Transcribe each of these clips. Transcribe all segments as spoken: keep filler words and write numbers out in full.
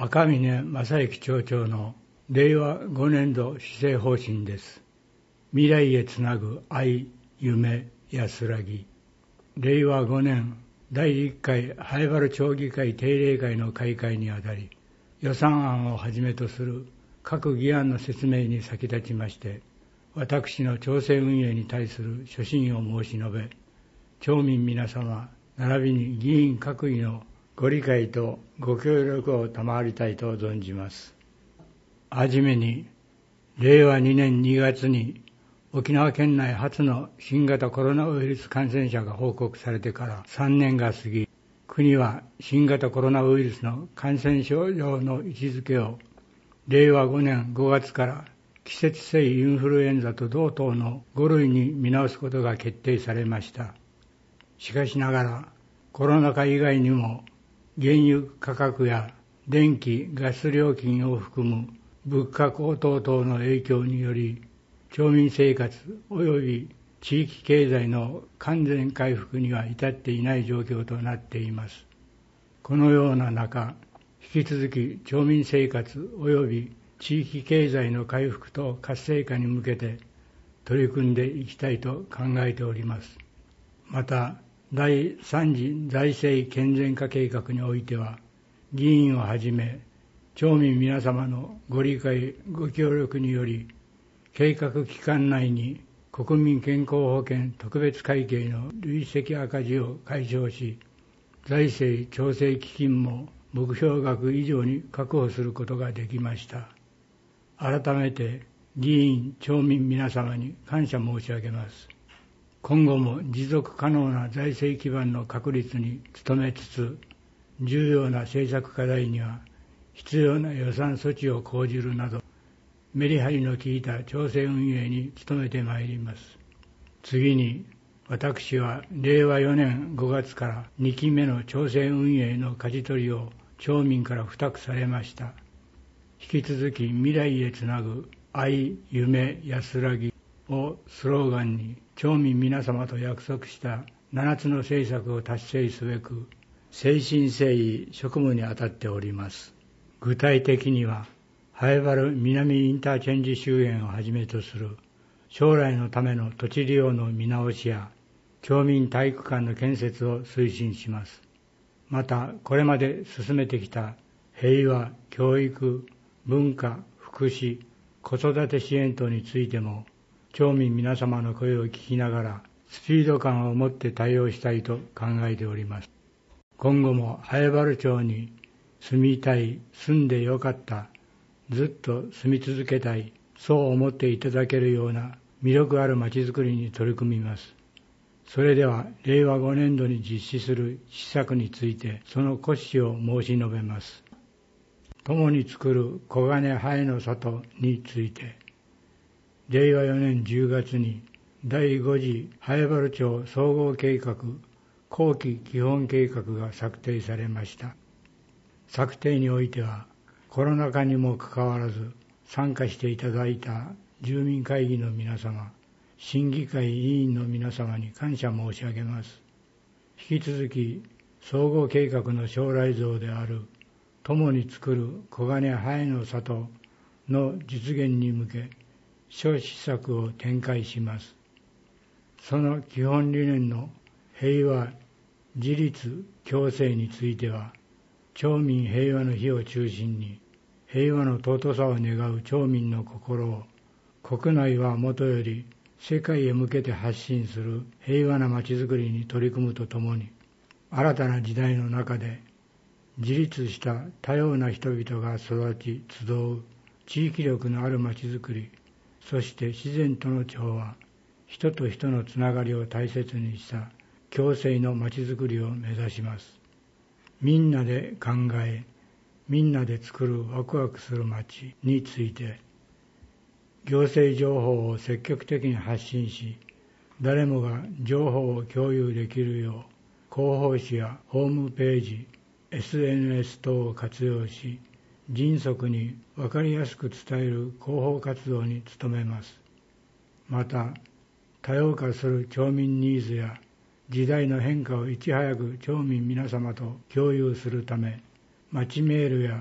赤嶺正幸町長のれいわごねん度施政方針です。未来へつなぐ愛、夢、安らぎ。れいわごねんだいいっかい南風原町議会定例会の開会にあたり、予算案をはじめとする各議案の説明に先立ちまして、私の町政運営に対する所信を申し述べ、町民皆様、並びに議員各位のご理解とご協力を賜りたいと存じます。はじめに、れいわにねんにがつに沖縄県内初の新型コロナウイルス感染者が報告されてからさんねんが過ぎ、国は新型コロナウイルスの感染症状の位置づけをれいわごねんごがつから季節性インフルエンザと同等のご類に見直すことが決定されました。しかしながら、コロナ禍以外にも原油価格や電気・ガス料金を含む物価高騰等の影響により、町民生活及び地域経済の完全回復には至っていない状況となっています。このような中、引き続き町民生活及び地域経済の回復と活性化に向けて取り組んでいきたいと考えております。また、だいさん次財政健全化計画においては、議員をはじめ、町民皆様のご理解、ご協力により、計画期間内に国民健康保険特別会計の累積赤字を解消し、財政調整基金も目標額以上に確保することができました。改めて議員、町民皆様に感謝申し上げます。今後も持続可能な財政基盤の確立に努めつつ、重要な政策課題には必要な予算措置を講じるなど、メリハリの効いた町政運営に努めてまいります。次に、私はれいわよねんごがつからにきめの町政運営の舵取りを町民から付託されました。引き続き未来へつなぐ愛、夢、安らぎをスローガンに、町民皆様と約束したななつの政策を達成すべく、誠心誠意職務に当たっております。具体的には、南風原南インターチェンジ周辺をはじめとする将来のための土地利用の見直しや町民体育館の建設を推進します。また、これまで進めてきた平和、教育、文化、福祉、子育て支援等についても、町民皆様の声を聞きながらスピード感を持って対応したいと考えております。今後も南風原町に住みたい、住んでよかった、ずっと住み続けたい、そう思っていただけるような魅力あるまちづくりに取り組みます。それでは、れいわごねん度に実施する施策について、その骨子を申し述べます。共に作る黄金ハエの里について、れいわよねんじゅうがつにだいご次南風原町総合計画後期基本計画が策定されました。策定においては、コロナ禍にもかかわらず参加していただいた住民会議の皆様、審議会委員の皆様に感謝申し上げます。引き続き、総合計画の将来像である共に作る黄金ハエの里の実現に向け、諸施策を展開します。その基本理念の平和、自立、共生については、町民平和の日を中心に、平和の尊さを願う町民の心を、国内はもとより世界へ向けて発信する平和なまちづくりに取り組むとともに、新たな時代の中で、自立した多様な人々が育ち集う地域力のあるまちづくり、そして自然との調和、人と人のつながりを大切にした共生のまちづくりを目指します。みんなで考え、みんなで作るワクワクする街について、行政情報を積極的に発信し、誰もが情報を共有できるよう、広報誌やホームページ、エスエヌエス 等を活用し、迅速に分かりやすく伝える広報活動に努めます。また、多様化する町民ニーズや時代の変化をいち早く町民皆様と共有するため、町メールや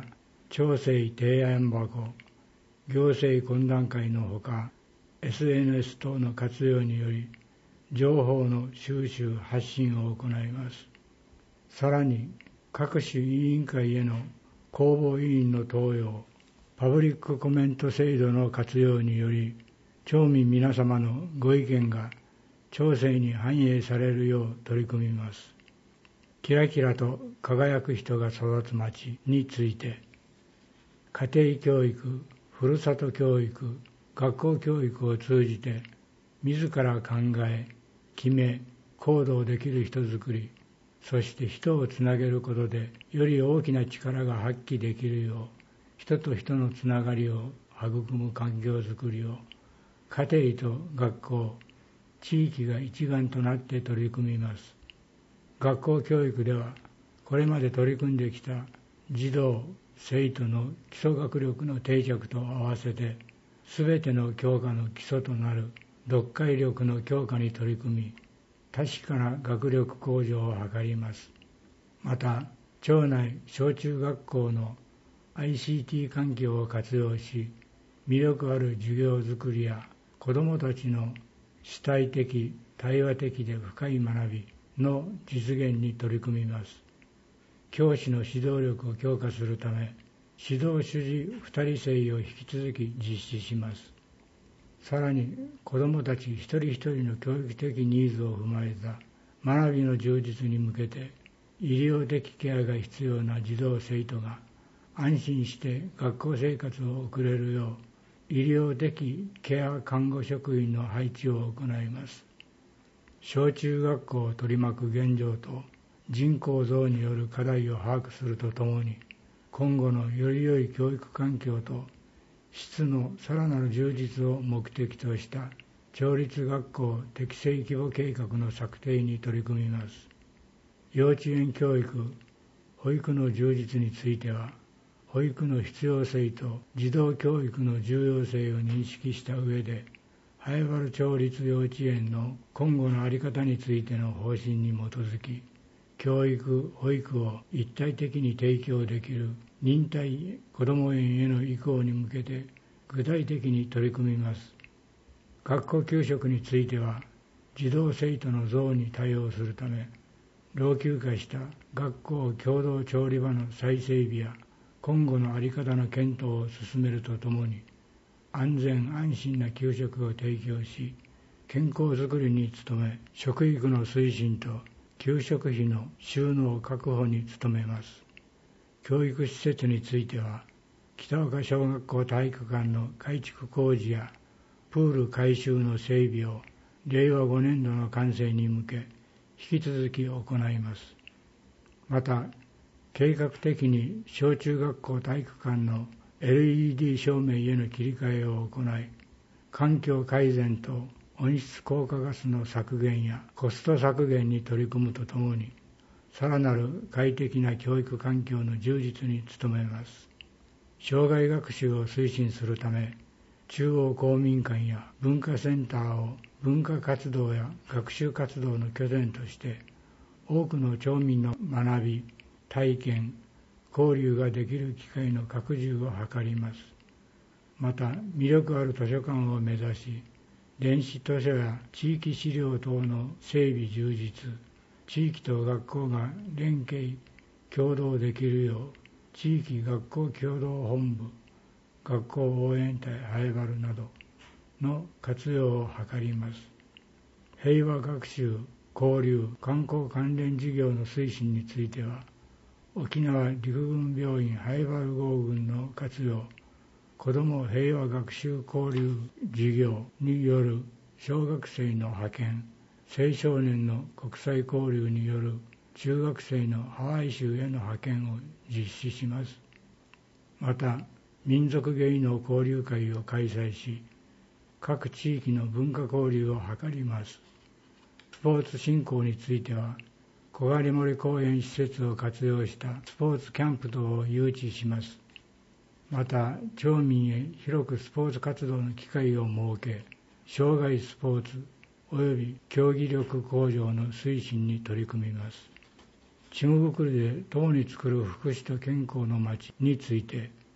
町政提案箱、行政懇談会のほか、エスエヌエス 等の活用により、情報の収集・発信を行います。さらに、各種委員会への公募委員の登用、パブリックコメント制度の活用により、町民皆様のご意見が町政に反映されるよう取り組みます。キラキラと輝く人が育つ町について、家庭教育、ふるさと教育、学校教育を通じて、自ら考え、決め、行動できる人づくり、そして人をつなげることで、より大きな力が発揮できるよう、人と人のつながりを育む環境づくりを、家庭と学校、地域が一丸となって取り組みます。学校教育では、これまで取り組んできた児童・生徒の基礎学力の定着と合わせて、すべての教科の基礎となる読解力の強化に取り組み、確かな学力向上を図ります。また、町内小中学校の アイシーティー 環境を活用し、魅力ある授業づくりや子どもたちの主体的、対話的で深い学びの実現に取り組みます。教師の指導力を強化するため、指導主事二人制を引き続き実施します。さらに、子どもたち一人一人の教育的ニーズを踏まえた学びの充実に向けて、医療的ケアが必要な児童生徒が安心して学校生活を送れるよう、医療的ケア看護職員の配置を行います。小中学校を取り巻く現状と人口増による課題を把握するとともに、今後のより良い教育環境と質のさらなる充実を目的とした町立学校適正規模計画の策定に取り組みます。幼稚園教育、保育の充実については、保育の必要性と児童教育の重要性を認識した上で、南風原町立幼稚園の今後の在り方についての方針に基づき、教育・保育を一体的に提供できる認定こども園への移行に向けて具体的に取り組みます。学校給食については、児童生徒の増に対応するため、老朽化した学校共同調理場の再整備や今後の在り方の検討を進めるとともに、安全安心な給食を提供し、健康づくりに努め、食育の推進と給食費の収納確保に努めます。教育施設については、北岡小学校体育館の改築工事やプール改修の整備をれいわごねんどの完成に向け、引き続き行います。また、計画的に小中学校体育館の エルイーディー 照明への切り替えを行い、環境改善と温室効果ガスの削減やコスト削減に取り組むとともに、さらなる快適な教育環境の充実に努めます。生涯学習を推進するため、中央公民館や文化センターを文化活動や学習活動の拠点として、多くの町民の学び、体験、交流ができる機会の拡充を図ります。また、魅力ある図書館を目指し、電子図書や地域資料等の整備充実、地域と学校が連携、協働できるよう、地域学校協同本部、学校応援隊南風原などの活用を図ります。平和学習、交流、観光関連事業の推進については、沖縄陸軍病院南風原号群の活用、子ども平和学習交流事業による小学生の派遣、青少年の国際交流による中学生のハワイ州への派遣を実施します。また、民族芸能交流会を開催し、各地域の文化交流を図ります。スポーツ振興については、小狩森公園施設を活用したスポーツキャンプ等を誘致します。また、町民へ広くスポーツ活動の機会を設け、障害スポーツ及び競技力向上の推進に取り組みます。ちぐぐくりで共に作る福祉と健康のまちについて、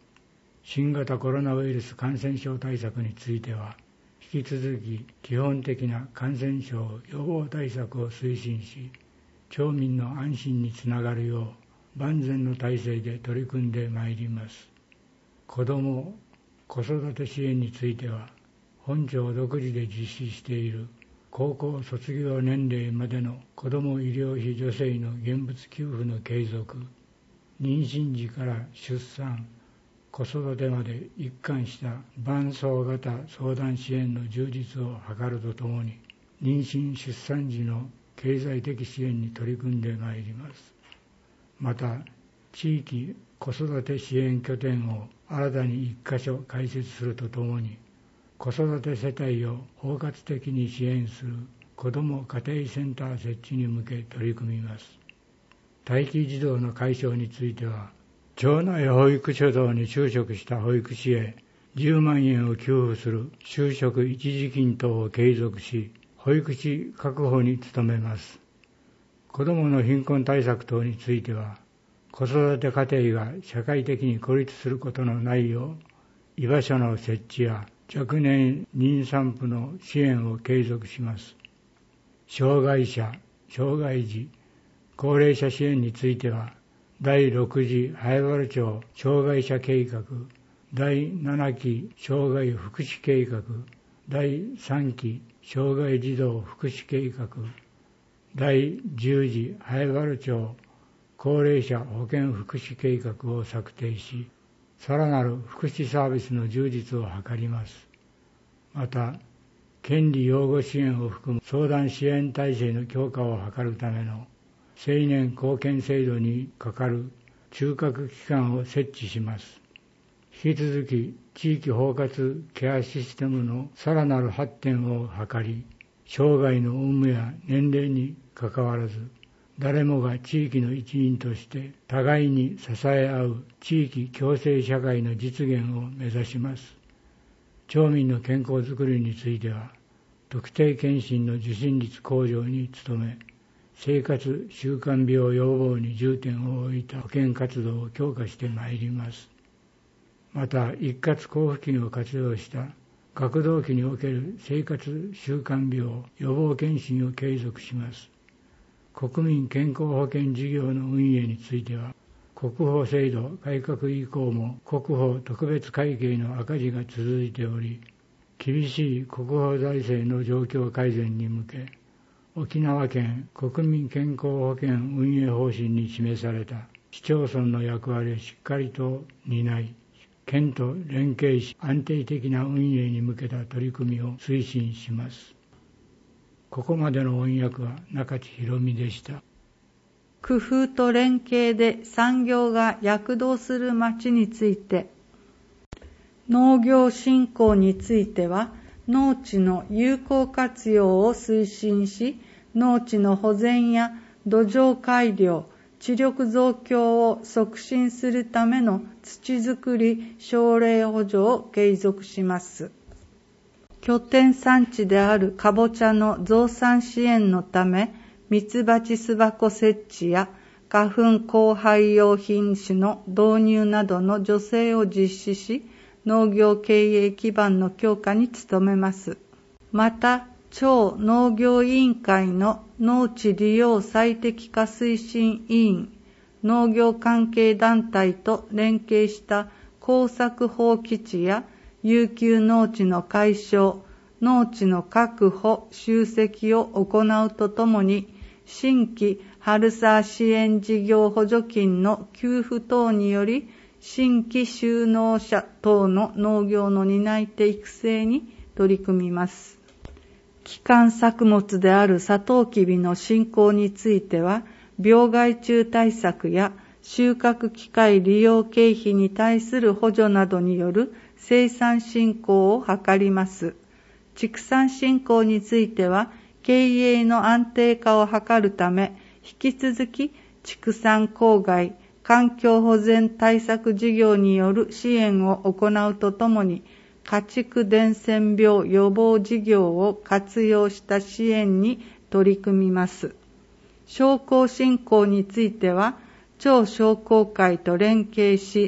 新型コロナウイルス感染症対策については、引き続き基本的な感染症予防対策を推進し、町民の安心につながるよう万全の体制で取り組んでまいります。子ども・子育て支援については、本庁独自で実施している高校卒業年齢までの子ども医療費助成の現物給付の継続、妊娠時から出産・子育てまで一貫した伴走型相談支援の充実を図るとともに、妊娠・出産時の経済的支援に取り組んでまいります。また、地域子育て支援拠点を新たにいっかしょ開設するとともに、子育て世帯を包括的に支援する子ども家庭センター設置に向け取り組みます。待機児童の解消については、町内保育所等に就職した保育士へじゅうまんえんを給付する就職一時金等を継続し、保育士確保に努めます。子どもの貧困対策等については、子育て家庭が社会的に孤立することのないよう、居場所の設置や若年妊産婦の支援を継続します。障害者、障害児、高齢者支援については、だいろく次南風原町障害者計画、だいなな期障害福祉計画、だいさん期障害児童福祉計画、だいじゅう次南風原町高齢者保健福祉計画を策定し、さらなる福祉サービスの充実を図ります。また、権利擁護支援を含む相談支援体制の強化を図るための青年貢献制度に係る中核機関を設置します。引き続き地域包括ケアシステムのさらなる発展を図り、生涯の有無や年齢にかかわらず、誰もが地域の一員として互いに支え合う地域共生社会の実現を目指します。町民の健康づくりについては、特定健診の受診率向上に努め、生活習慣病予防に重点を置いた保健活動を強化してまいります。また、一括交付金を活用した学童期における生活習慣病予防検診を継続します。国民健康保険事業の運営については、国保制度改革以降も国保特別会計の赤字が続いており、厳しい国保財政の状況改善に向け、沖縄県国民健康保険運営方針に示された市町村の役割をしっかりと担い、県と連携し安定的な運営に向けた取り組みを推進します。ここまでの音訳は中地博美でした。 工夫と連携で産業が躍動する町について、農業振興については、農地の有効活用を推進し、農地の保全や土壌改良、地力増強を促進するための土づくり奨励補助を継続します。拠点産地であるかぼちゃの増産支援のため、ミツバチ巣箱設置や花粉交配用品種の導入などの助成を実施し、農業経営基盤の強化に努めます。また、町農業委員会の農地利用最適化推進委員、農業関係団体と連携した耕作放棄地や遊休農地の解消、農地の確保・集積を行うとともに、新規春沢支援事業補助金の給付等により、新規就農者等の農業の担い手育成に取り組みます。基幹作物であるサトウキビの振興については、病害虫対策や収穫機械利用経費に対する補助などによる生産振興を図ります。畜産振興については、経営の安定化を図るため、引き続き畜産公害、環境保全対策事業による支援を行うとともに、家畜伝染病予防事業を活用した支援に取り組みます。商工振興については、町商工会と連携し、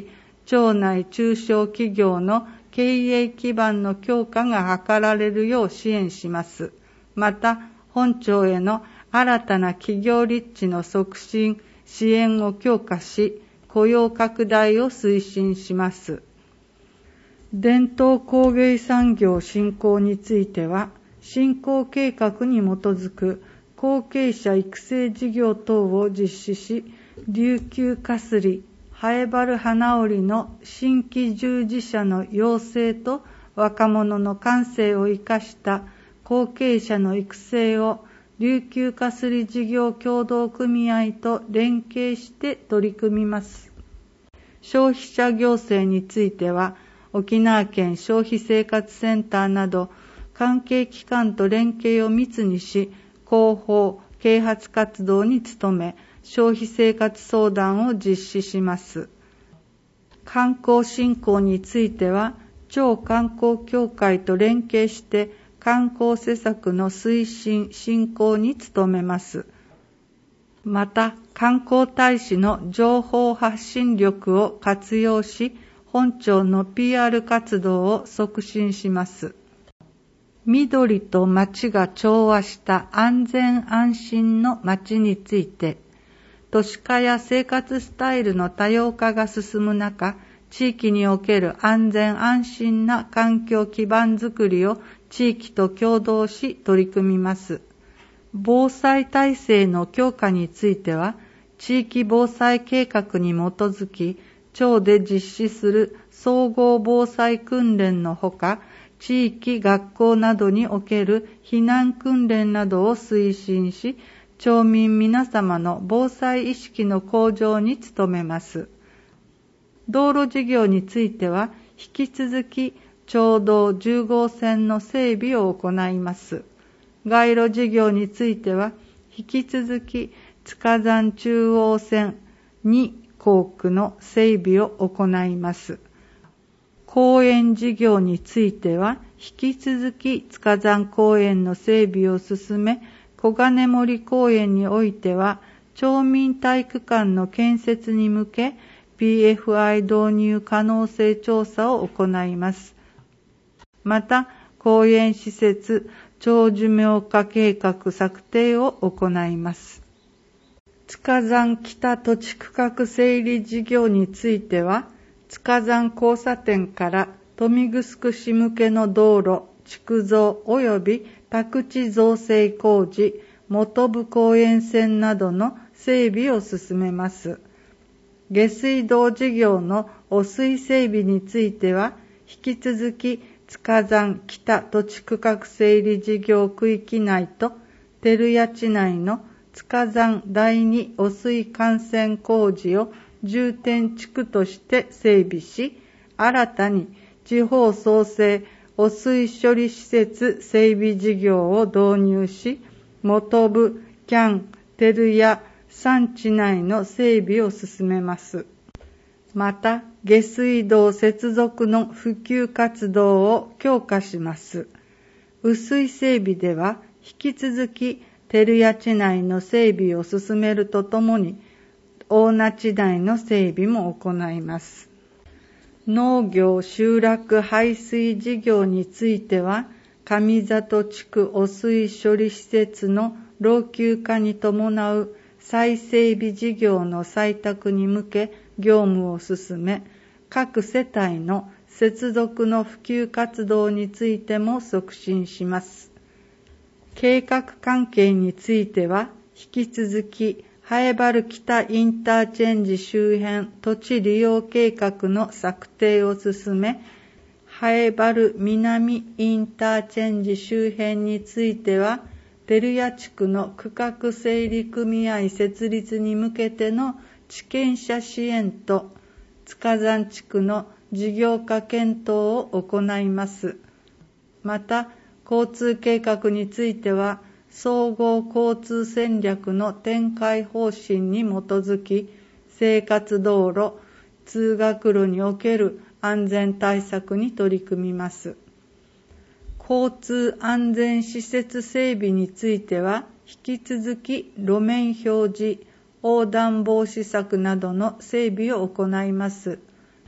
町内中小企業の経営基盤の強化が図られるよう支援します。また、本町への新たな企業立地の促進、支援を強化し、雇用拡大を推進します。伝統工芸産業振興については、振興計画に基づく後継者育成事業等を実施し、琉球かすり、ハエバル花織の新規従事者の養成と若者の感性を生かした後継者の育成を琉球かすり事業協同組合と連携して取り組みます。消費者行政については、沖縄県消費生活センターなど関係機関と連携を密にし、広報・啓発活動に努め、消費生活相談を実施します。観光振興については、町観光協会と連携して観光施策の推進・振興に努めます。また、観光大使の情報発信力を活用し、本町の ピーアール 活動を促進します。緑と街が調和した安全安心の街について、都市化や生活スタイルの多様化が進む中、地域における安全安心な環境基盤づくりを地域と協働し取り組みます。防災体制の強化については、地域防災計画に基づき、町で実施する総合防災訓練のほか、地域学校などにおける避難訓練などを推進し、町民皆様の防災意識の向上に努めます。道路事業については、引き続き町道じゅう号線の整備を行います。街路事業については、引き続き塚山中央線に工区の整備を行います。公園事業については、引き続き塚山公園の整備を進め、小金森公園においては、町民体育館の建設に向け、ピーエフアイ 導入可能性調査を行います。また、公園施設、町寿命化計画策定を行います。塚山北土地区画整理事業については、塚山交差点から豊見城市向けの道路、築造及び宅地造成工事、本部公園線などの整備を進めます。下水道事業の汚水整備については、引き続き塚山北土地区画整理事業区域内と照屋地内の塚山第二汚水幹線工事を重点地区として整備し、新たに地方創生汚水処理施設整備事業を導入し、本部、キャン、照屋、山地内の整備を進めます。また、下水道接続の普及活動を強化します。雨水整備では、引き続き、照屋地内の整備を進めるとともに、大名地内の整備も行います。農業集落排水事業については、上里地区汚水処理施設の老朽化に伴う再整備事業の採択に向け業務を進め、各世帯の接続の普及活動についても促進します。計画関係については、引き続き、ハエバル北インターチェンジ周辺土地利用計画の策定を進め、ハエバル南インターチェンジ周辺については、照屋地区の区画整理組合設立に向けての地権者支援と、塚山地区の事業化検討を行います。また、交通計画については、総合交通戦略の展開方針に基づき、生活道路、通学路における安全対策に取り組みます。交通安全施設整備については、引き続き路面表示、横断防止柵などの整備を行います。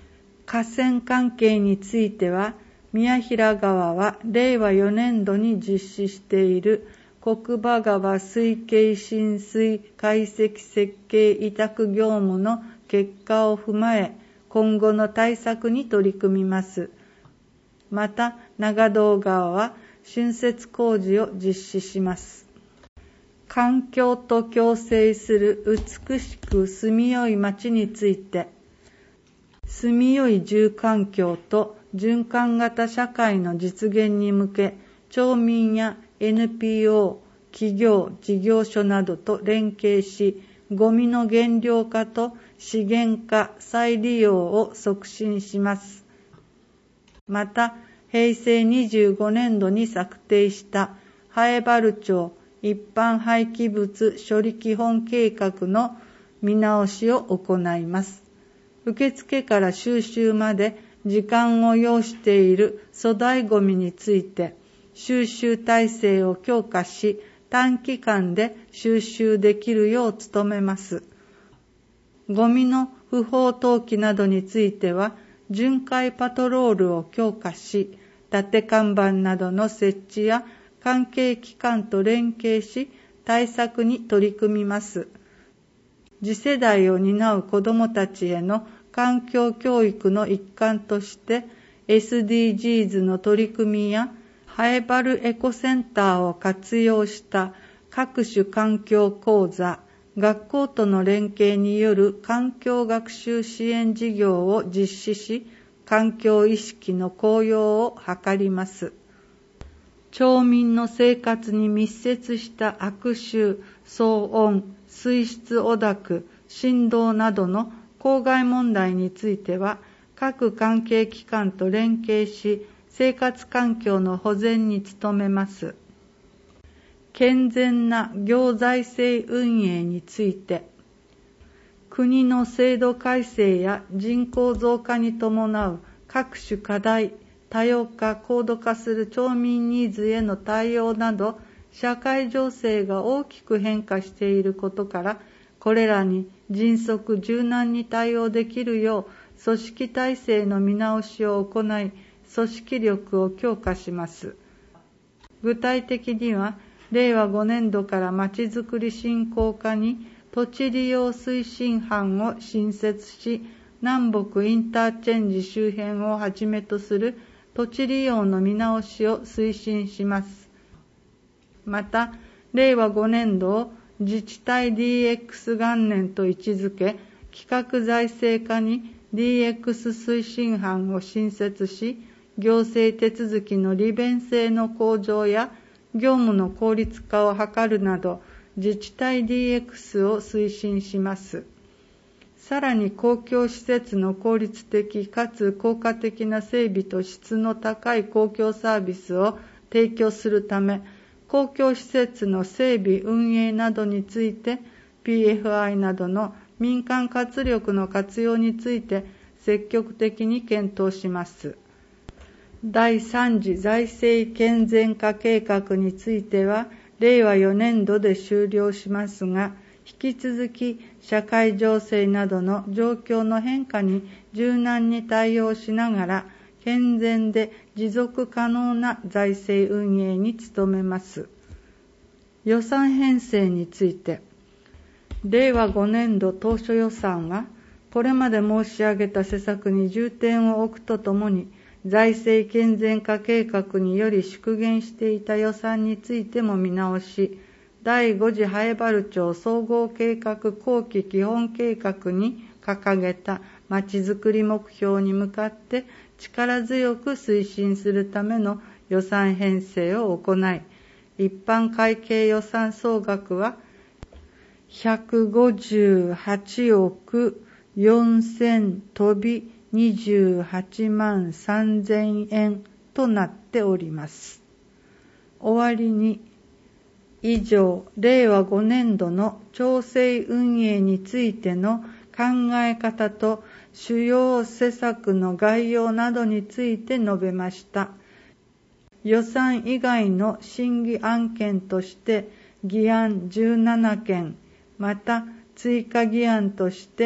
河川関係については、宮平川はれいわよねんどに実施している国場川水系浸水解析設計委託業務の結果を踏まえ、今後の対策に取り組みます。また、長堂川は浚渫工事を実施します。環境と共生する美しく住みよい町について、住みよい住環境と循環型社会の実現に向け、町民や エヌピーオー、企業、事業所などと連携し、ゴミの減量化と資源化、再利用を促進します。また、へいせいにじゅうごねんどに策定した南風原町一般廃棄物処理基本計画の見直しを行います。受付から収集まで時間を要している粗大ごみについて、収集体制を強化し、短期間で収集できるよう努めます。ゴミの不法投棄などについては、巡回パトロールを強化し、立て看板などの設置や関係機関と連携し、対策に取り組みます。次世代を担う子どもたちへの環境教育の一環として、エスディージーズ の取り組みや、南風原エコセンターを活用した各種環境講座、学校との連携による環境学習支援事業を実施し、環境意識の向上を図ります。町民の生活に密接した悪臭、騒音、水質汚濁、振動などの公害問題については、各関係機関と連携し、生活環境の保全に努めます。健全な行財政運営について、国の制度改正や人口増加に伴う各種課題、多様化、高度化する町民ニーズへの対応など、社会情勢が大きく変化していることから、これらに迅速柔軟に対応できるよう、組織体制の見直しを行い、組織力を強化します。具体的には、れいわごねんどからまちづくり振興課に土地利用推進班を新設し、南北インターチェンジ周辺をはじめとする土地利用の見直しを推進します。また、れいわごねんどを自治体 ディーエックス 元年と位置づけ、企画財政課に ディーエックス 推進班を新設し、行政手続きの利便性の向上や業務の効率化を図るなど、自治体 ディーエックス を推進します。さらに公共施設の効率的かつ効果的な整備と質の高い公共サービスを提供するため、公共施設の整備運営などについて ピーエフアイ などの民間活力の活用について積極的に検討します。だいさん次財政健全化計画についてはれいわよねんどで終了しますが、引き続き社会情勢などの状況の変化に柔軟に対応しながら、健全で持続可能な財政運営に努めます。予算編成について、れいわごねんど当初予算は、これまで申し上げた施策に重点を置くとともに、財政健全化計画により縮減していた予算についても見直し、だいご次南風原町総合計画後期基本計画に掲げたまちづくり目標に向かって力強く推進するための予算編成を行い、一般会計予算総額はひゃくごじゅうはちおくよんせんとびにじゅうはちまんさんぜんえんとなっております。終わりに、以上、れいわごねんどの町政運営についての考え方と主要施策の概要などについて述べました。予算以外の審議案件として議案じゅうななけん、また追加議案として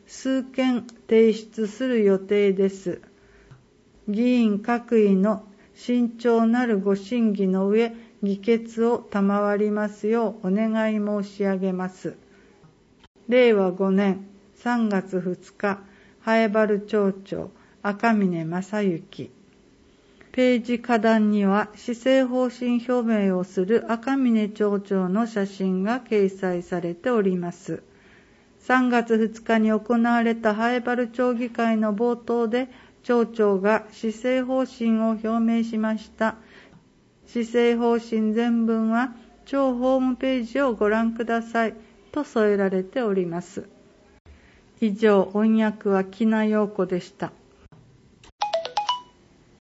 数件提出する予定です。議員各位の慎重なるご審議の上、議決を賜りますようお願い申し上げます。れいわごねんさんがつふつか、南風原町長、赤嶺正幸。ページ下段には施政方針表明をする赤嶺町長の写真が掲載されております。さんがつふつかに行われた南風原町議会の冒頭で、町長が施政方針を表明しました。施政方針全文は町ホームページをご覧くださいと添えられております。以上、音訳は喜納陽子でした。